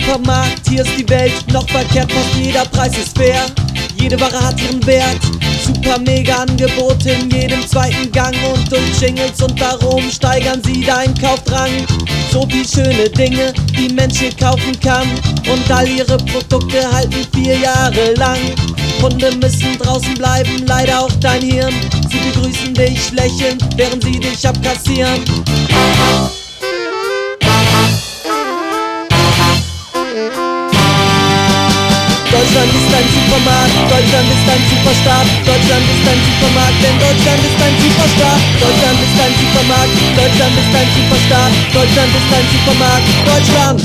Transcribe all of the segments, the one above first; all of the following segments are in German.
Supermarkt, hier ist die Welt noch verkehrt, fast jeder Preis ist fair. Jede Ware hat ihren Wert, super mega Angebote in jedem zweiten Gang und durch Jingles und darum steigern sie deinen Kaufdrang. So viel schöne Dinge, die Mensch hier kaufen kann und all ihre Produkte halten 4 Jahre lang. Hunde müssen draußen bleiben, leider auch dein Hirn. Sie begrüßen dich lächelnd, während sie dich abkassieren. Deutschland ist ein Supermarkt, Deutschland ist ein Superstaat. Deutschland ist ein Supermarkt, denn Deutschland ist ein Superstaat. Deutschland ist ein Supermarkt, Deutschland ist ein Superstaat. Deutschland ist ein Supermarkt, Deutschland.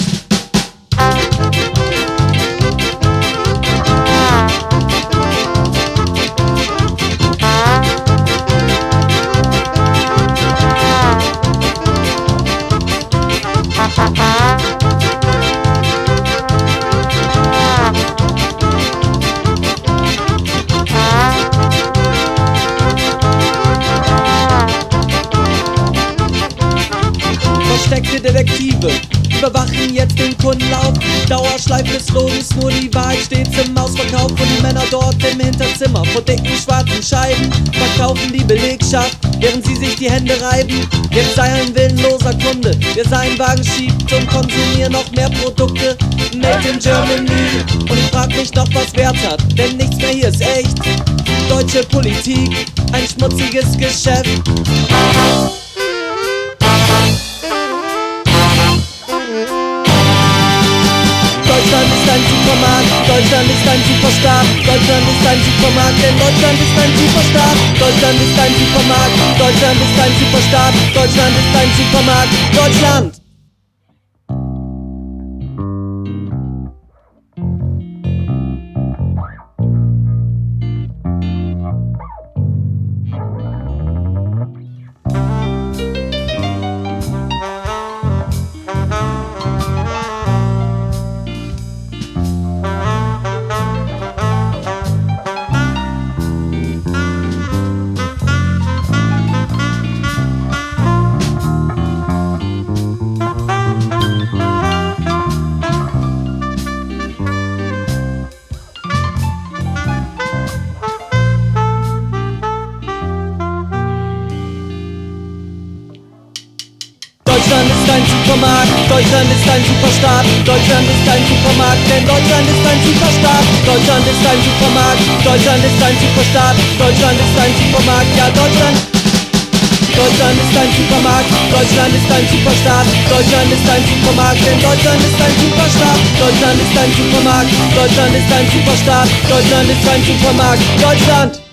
Versteckte Detektive überwachen jetzt den Kundenlauf. Dauerschleife des Logos, nur die Wahrheit stets im Ausverkauf. Und die Männer dort im Hinterzimmer vor dicken schwarzen Scheiben verkaufen die Belegschaft, während sie sich die Hände reiben. Jetzt sei ein willenloser Kunde, der seinen Wagen schiebt und konsumiert noch mehr Produkte made in Germany. Und frag mich noch, was Wert hat, denn nichts mehr hier ist echt. Deutsche Politik, ein schmutziges Geschäft. Deutschland ist ein Supermarkt, Deutschland ist ein Superstaat. Deutschland ist ein Supermarkt, denn Deutschland ist ein Superstaat. Deutschland ist ein Supermarkt, Deutschland ist ein Superstaat. Deutschland ist ein Supermarkt, Deutschland. Deutschland ist ein Supermarkt, Deutschland ist ein Superstaat. Deutschland ist ein Supermarkt, denn Deutschland ist ein Superstaat. Deutschland ist ein Supermarkt, Deutschland ist ein Superstaat. Deutschland ist ein Supermarkt, ja Deutschland. Deutschland ist ein Supermarkt, Deutschland ist ein Superstaat. Deutschland ist ein Supermarkt, denn Deutschland ist ein Superstaat. Deutschland ist ein Supermarkt, Deutschland ist ein Superstaat. Deutschland ist ein Supermarkt, Deutschland.